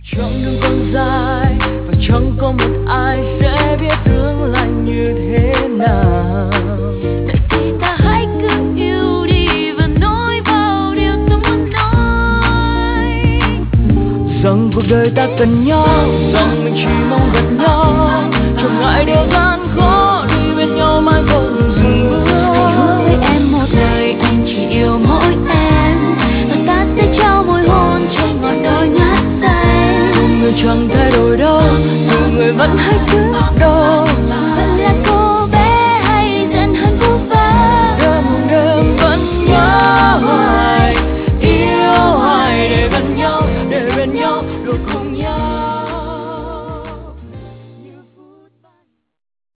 Chặng đường còn dài và chẳng có một ai sẽ biết tương lai như thế nào. Vậy thì ta hãy cứ yêu đi và nói bao điều ta muốn nói. Rằng cuộc đời ta cần nhau, rằng mình chỉ mong gặp nhau, chẳng ngại điều ta